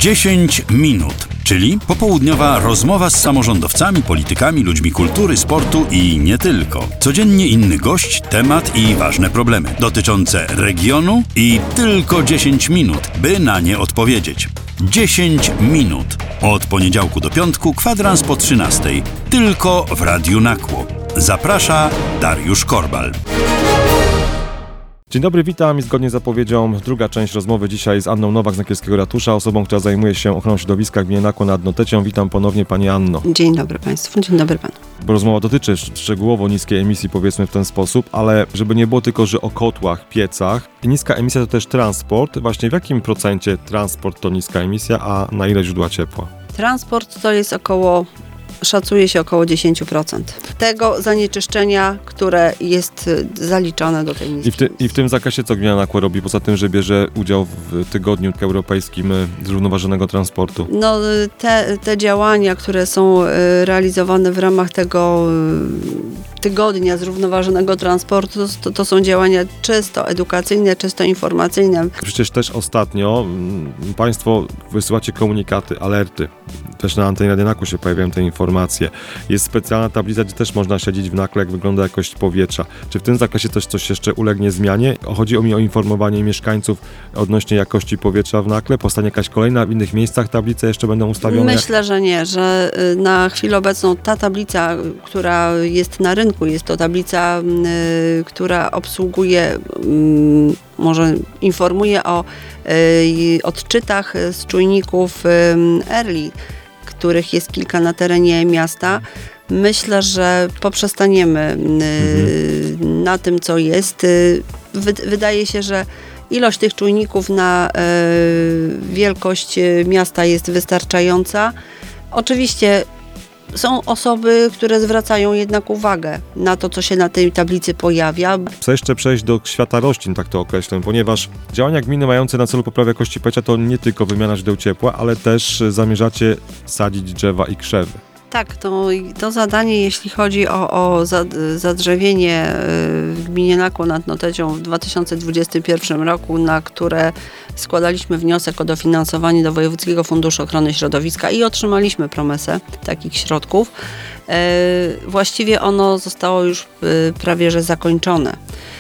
10 minut, czyli popołudniowa rozmowa z samorządowcami, politykami, ludźmi kultury, sportu i nie tylko. Codziennie inny gość, temat i ważne problemy dotyczące regionu i tylko 10 minut, by na nie odpowiedzieć. 10 minut. Od poniedziałku do piątku, kwadrans po 13. Tylko w Radiu Nakło. Zaprasza Dariusz Korbal. Dzień dobry, witam. Zgodnie z zapowiedzią druga część rozmowy dzisiaj z Anną Nowak z Nakielskiego Ratusza, osobą, która zajmuje się ochroną środowiska w gminie Nakło nad Notecią. Witam ponownie Pani Anno. Dzień dobry Państwu, dzień dobry Panu. Bo rozmowa dotyczy szczegółowo niskiej emisji, powiedzmy w ten sposób, ale żeby nie było tylko, że o kotłach, piecach. Niska emisja to też transport. Właśnie w jakim procencie transport to niska emisja, a na ile źródła ciepła? Transport to jest szacuje się około 10% tego zanieczyszczenia, które jest zaliczane do tej niskiej. I w tym zakresie co gmina Nakło robi, poza tym, że bierze udział w tygodniu europejskim zrównoważonego transportu? No, te działania, które są realizowane w ramach tego tygodnia zrównoważonego transportu, to są działania czysto edukacyjne, czysto informacyjne. Przecież też ostatnio Państwo wysyłacie komunikaty, alerty. Też na antenie Radia Nakło się pojawiają te informacje. Jest specjalna tablica, gdzie też można śledzić w Nakle, jak wygląda jakość powietrza. Czy w tym zakresie też coś jeszcze ulegnie zmianie? Chodzi mi o informowanie mieszkańców odnośnie jakości powietrza w Nakle. Powstanie jakaś kolejna w innych miejscach tablice jeszcze będą ustawione? Myślę, że nie, że na chwilę obecną ta tablica, która jest na rynku, jest to tablica, która obsługuje, może informuje o odczytach z czujników ERLI, których jest kilka na terenie miasta. Myślę, że poprzestaniemy na tym, co jest. Wydaje się, że ilość tych czujników na wielkość miasta jest wystarczająca. Oczywiście są osoby, które zwracają jednak uwagę na to, co się na tej tablicy pojawia. Chcę jeszcze przejść do świata roślin, tak to określę, ponieważ działania gminy mające na celu poprawę jakości powietrza to nie tylko wymiana źródeł ciepła, ale też zamierzacie sadzić drzewa i krzewy. Tak, to zadanie, jeśli chodzi o zadrzewienie w gminie Nakło nad Notecią w 2021 roku, na które składaliśmy wniosek o dofinansowanie do Wojewódzkiego Funduszu Ochrony Środowiska i otrzymaliśmy promesę takich środków. Właściwie ono zostało już prawie że zakończone.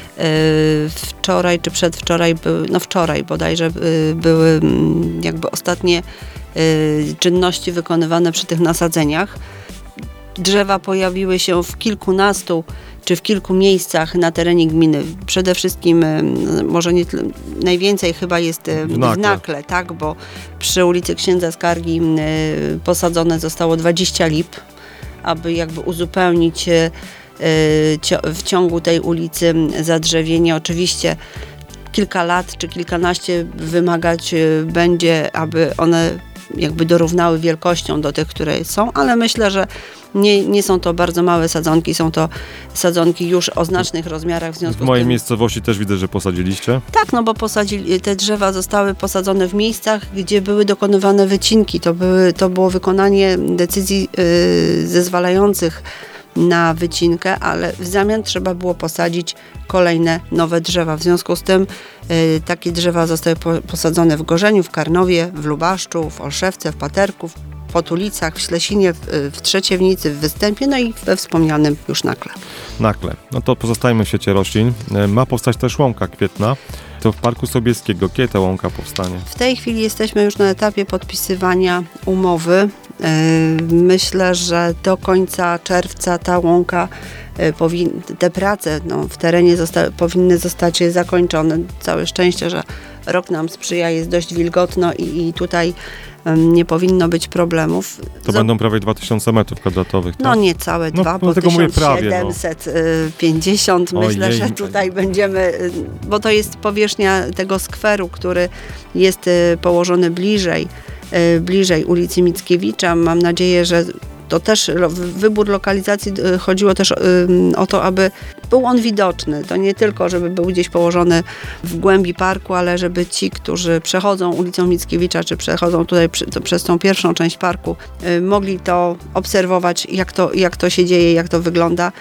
Wczoraj czy przedwczoraj, wczoraj bodajże były jakby ostatnie czynności wykonywane przy tych nasadzeniach. Drzewa pojawiły się w kilkunastu czy w kilku miejscach na terenie gminy. Przede wszystkim, może nie najwięcej chyba jest w Nakle, tak? Bo przy ulicy Księdza Skargi posadzone zostało 20 lip, aby jakby uzupełnić w ciągu tej ulicy zadrzewienie. Oczywiście kilka lat czy kilkanaście wymagać będzie, aby one jakby dorównały wielkością do tych, które są, ale myślę, że nie są to bardzo małe sadzonki, są to sadzonki już o znacznych rozmiarach. W mojej miejscowości też widzę, że posadziliście? Tak, bo te drzewa zostały posadzone w miejscach, gdzie były dokonywane wycinki. To było wykonanie decyzji zezwalających na wycinkę, ale w zamian trzeba było posadzić kolejne nowe drzewa. W związku z tym takie drzewa zostały posadzone w Gorzeniu, w Karnowie, w Lubaszczu, w Olszewce, w Paterku, w Potulicach, w Ślesinie, w Trzeciewnicy, w Występie, no i we wspomnianym już Nakle. No to pozostajemy w świecie roślin. Ma powstać też łąka kwietna. To w Parku Sobieskiego. Kiedy ta łąka powstanie? W tej chwili jesteśmy już na etapie podpisywania umowy. Myślę, że do końca czerwca ta łąka, te prace w terenie powinny zostać zakończone. Całe szczęście, że rok nam sprzyja, jest dość wilgotno i tutaj nie powinno być problemów. To będą prawie 2000 metrów kwadratowych, tak? No nie całe dwa, bo 1750. Myślę, że tutaj będziemy, bo to jest powierzchnia tego skweru, który jest położony bliżej ulicy Mickiewicza. Mam nadzieję, że to też wybór lokalizacji chodziło też o to, aby był on widoczny. To nie tylko, żeby był gdzieś położony w głębi parku, ale żeby ci, którzy przechodzą ulicą Mickiewicza, czy przechodzą tutaj przez tą pierwszą część parku, mogli to obserwować, jak to się dzieje, jak to wygląda.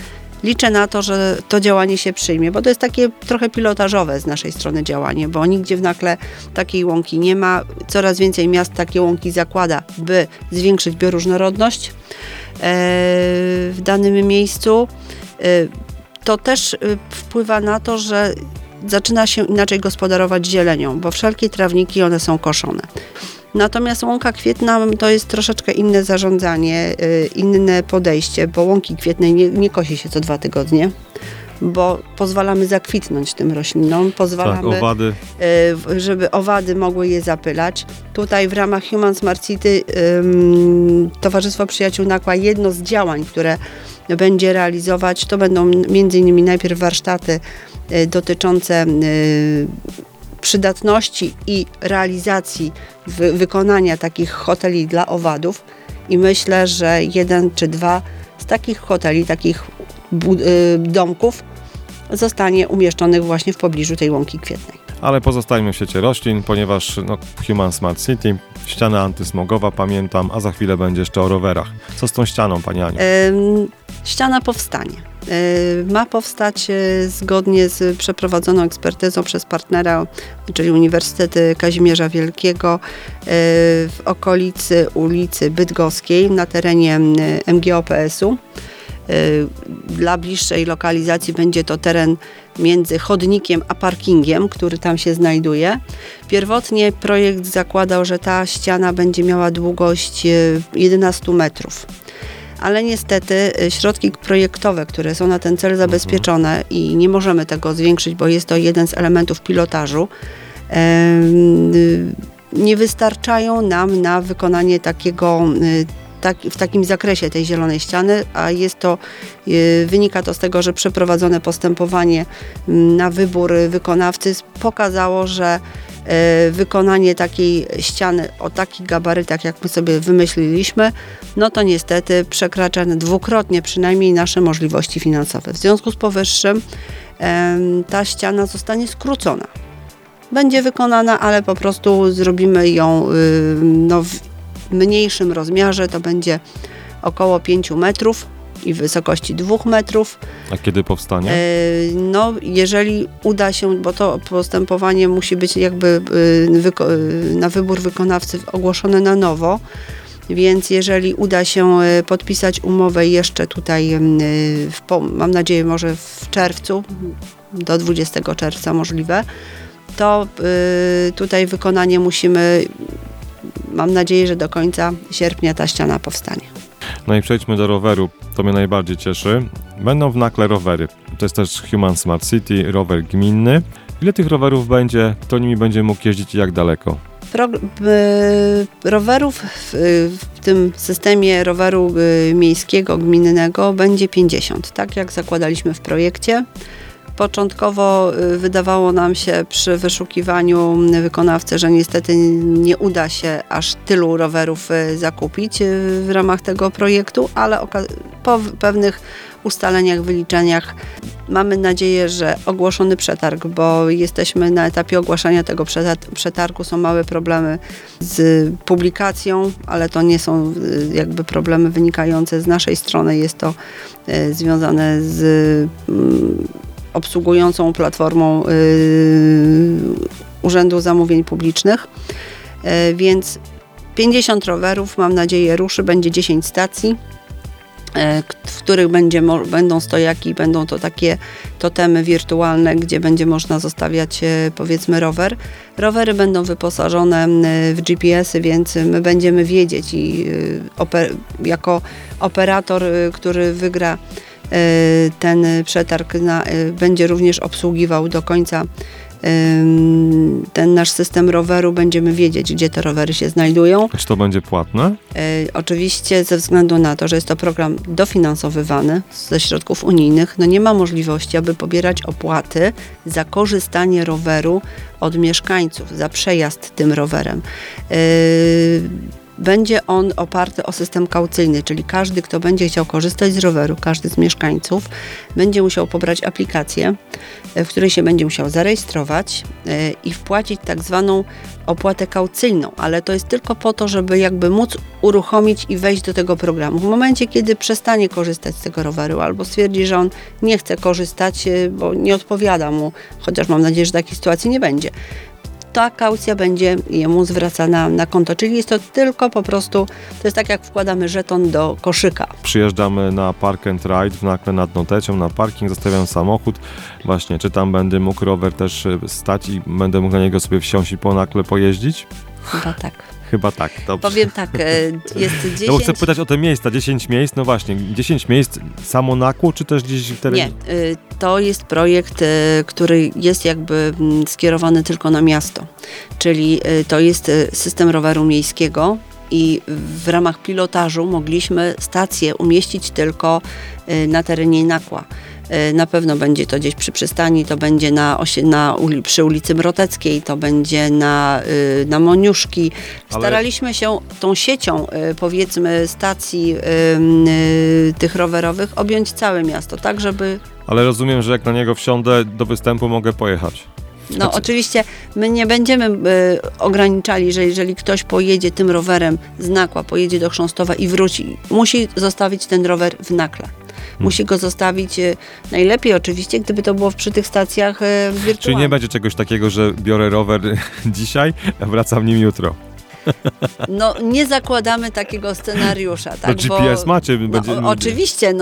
liczę na to, że to działanie się przyjmie, bo to jest takie trochę pilotażowe z naszej strony działanie, bo nigdzie w Nakle takiej łąki nie ma. Coraz więcej miast takie łąki zakłada, by zwiększyć bioróżnorodność w danym miejscu. To też wpływa na to, że zaczyna się inaczej gospodarować zielenią, bo wszelkie trawniki, one są koszone. Natomiast łąka kwietna to jest troszeczkę inne zarządzanie, inne podejście, bo łąki kwietnej nie kosi się co 2 tygodnie, bo pozwalamy zakwitnąć tym roślinom, pozwalamy, owady. Żeby owady mogły je zapylać. Tutaj w ramach Human Smart City Towarzystwo Przyjaciół Nakła, jedno z działań, które będzie realizować, to będą m.in. najpierw warsztaty dotyczące przydatności i realizacji wykonania takich hoteli dla owadów i myślę, że 1 czy 2 z takich hoteli, takich domków zostanie umieszczonych właśnie w pobliżu tej łąki kwietnej. Ale pozostajmy w świecie roślin, ponieważ Human Smart City, ściana antysmogowa, pamiętam, a za chwilę będzie jeszcze o rowerach. Co z tą ścianą, Pani Aniu? Ściana powstanie. Ma powstać zgodnie z przeprowadzoną ekspertyzą przez partnera, czyli Uniwersytet Kazimierza Wielkiego w okolicy ulicy Bydgoskiej na terenie MGOPS-u. Dla bliższej lokalizacji będzie to teren między chodnikiem a parkingiem, który tam się znajduje. Pierwotnie projekt zakładał, że ta ściana będzie miała długość 11 metrów. Ale niestety środki projektowe, które są na ten cel zabezpieczone i nie możemy tego zwiększyć, bo jest to jeden z elementów pilotażu, nie wystarczają nam na wykonanie w takim zakresie tej zielonej ściany, a wynika to z tego, że przeprowadzone postępowanie na wybór wykonawcy pokazało, że wykonanie takiej ściany o takich gabarytach, jak my sobie wymyśliliśmy, no to niestety przekracza dwukrotnie przynajmniej nasze możliwości finansowe. W związku z powyższym ta ściana zostanie skrócona. Będzie wykonana, ale po prostu zrobimy ją w mniejszym rozmiarze, to będzie około 5 metrów i wysokości 2 metrów. A kiedy powstanie? Jeżeli uda się, bo to postępowanie musi być jakby na wybór wykonawcy ogłoszone na nowo, więc jeżeli uda się podpisać umowę jeszcze tutaj, mam nadzieję może w czerwcu, do 20 czerwca możliwe, to tutaj wykonanie mam nadzieję, że do końca sierpnia ta ściana powstanie. No i przejdźmy do roweru, to mnie najbardziej cieszy. Będą w Nakle rowery. To jest też Human Smart City, rower gminny. Ile tych rowerów będzie, kto nimi będzie mógł jeździć i jak daleko? Rowerów w tym systemie roweru miejskiego, gminnego będzie 50, tak jak zakładaliśmy w projekcie. Początkowo wydawało nam się przy wyszukiwaniu wykonawcy, że niestety nie uda się aż tylu rowerów zakupić w ramach tego projektu, ale po pewnych ustaleniach, wyliczeniach mamy nadzieję, że ogłoszony przetarg, bo jesteśmy na etapie ogłaszania tego przetargu, są małe problemy z publikacją, ale to nie są jakby problemy wynikające z naszej strony, jest to związane z obsługującą platformą Urzędu Zamówień Publicznych, więc 50 rowerów, mam nadzieję, ruszy, będzie 10 stacji, w których będą stojaki, będą to takie totemy wirtualne, gdzie będzie można zostawiać powiedzmy rower. Rowery będą wyposażone w GPS-y, więc my będziemy wiedzieć i jako operator, który wygra ten przetarg będzie również obsługiwał do końca ten nasz system roweru, będziemy wiedzieć, gdzie te rowery się znajdują. Czy to będzie płatne? Oczywiście ze względu na to, że jest to program dofinansowywany ze środków unijnych, nie ma możliwości, aby pobierać opłaty za korzystanie roweru od mieszkańców, za przejazd tym rowerem. Będzie on oparty o system kaucyjny, czyli każdy, kto będzie chciał korzystać z roweru, każdy z mieszkańców, będzie musiał pobrać aplikację, w której się będzie musiał zarejestrować i wpłacić tak zwaną opłatę kaucyjną, ale to jest tylko po to, żeby jakby móc uruchomić i wejść do tego programu. W momencie, kiedy przestanie korzystać z tego roweru albo stwierdzi, że on nie chce korzystać, bo nie odpowiada mu, chociaż mam nadzieję, że takiej sytuacji nie będzie, ta kaucja będzie jemu zwracana na konto, czyli jest to tylko po prostu, to jest tak jak wkładamy żeton do koszyka. Przyjeżdżamy na Park and Ride w Nakle nad Notecią, na parking, zostawiam samochód, właśnie, czy tam będę mógł rower też stać i będę mógł na niego sobie wsiąść i po Nakle pojeździć? Chyba tak. Chyba tak, dobrze. Powiem tak, jest 10... No bo chcę pytać o te miejsca, 10 miejsc, no właśnie, 10 miejsc samo Nakło, czy też gdzieś w terenie? Nie, to jest projekt, który jest jakby skierowany tylko na miasto, czyli to jest system roweru miejskiego i w ramach pilotażu mogliśmy stację umieścić tylko na terenie Nakła. Na pewno będzie to gdzieś przy przystani, to będzie przy ulicy Mroteckiej, to będzie na Moniuszki. Staraliśmy się tą siecią, powiedzmy, stacji tych rowerowych objąć całe miasto, tak żeby... Ale rozumiem, że jak na niego wsiądę do występu, mogę pojechać. No oczywiście my nie będziemy ograniczali, że jeżeli ktoś pojedzie tym rowerem z Nakła, pojedzie do Chrząstowa i wróci, musi zostawić ten rower w Nakle. Musi go zostawić najlepiej oczywiście, gdyby to było przy tych stacjach wirtualnych. Czyli nie będzie czegoś takiego, że biorę rower dzisiaj, a wracam nim jutro. No nie zakładamy takiego scenariusza. Tak, to GPS macie? Oczywiście,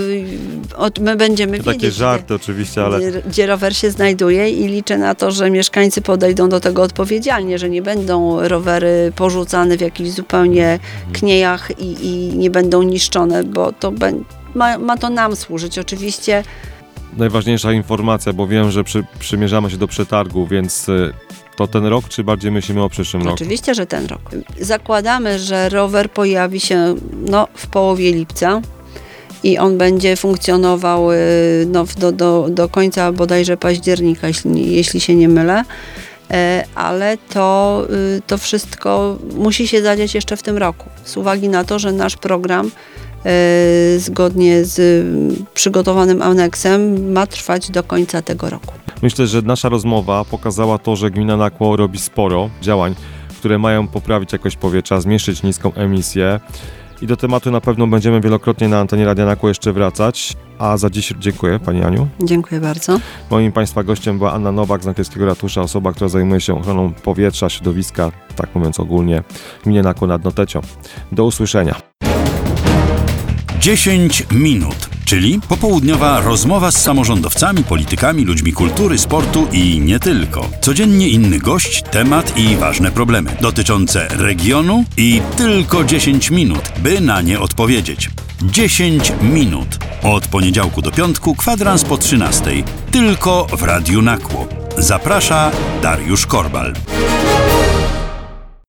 my będziemy to wiedzieć, takie żarty oczywiście, ale... gdzie rower się znajduje i liczę na to, że mieszkańcy podejdą do tego odpowiedzialnie, że nie będą rowery porzucane w jakichś zupełnie kniejach i nie będą niszczone, bo to ma to nam służyć. Oczywiście najważniejsza informacja, bo wiem, że przymierzamy się do przetargu, więc to ten rok, czy bardziej myślimy o przyszłym roku? Oczywiście, że ten rok. Zakładamy, że rower pojawi się w połowie lipca i on będzie funkcjonował do końca bodajże października, jeśli się nie mylę. Ale to wszystko musi się zadziać jeszcze w tym roku, z uwagi na to, że nasz program zgodnie z przygotowanym aneksem ma trwać do końca tego roku. Myślę, że nasza rozmowa pokazała to, że gmina Nakło robi sporo działań, które mają poprawić jakość powietrza, zmniejszyć niską emisję i do tematu na pewno będziemy wielokrotnie na antenie Radia Nakło jeszcze wracać. A za dziś dziękuję Pani Aniu. Dziękuję bardzo. Moim Państwa gościem była Anna Nowak z Naklejskiego Ratusza, osoba, która zajmuje się ochroną powietrza, środowiska, tak mówiąc ogólnie, w gminie Nakło nad Notecią. Do usłyszenia. 10 minut, czyli popołudniowa rozmowa z samorządowcami, politykami, ludźmi kultury, sportu i nie tylko. Codziennie inny gość, temat i ważne problemy dotyczące regionu i tylko 10 minut, by na nie odpowiedzieć. 10 minut. Od poniedziałku do piątku, kwadrans po 13:00. Tylko w Radiu Nakło. Zaprasza Dariusz Korbal.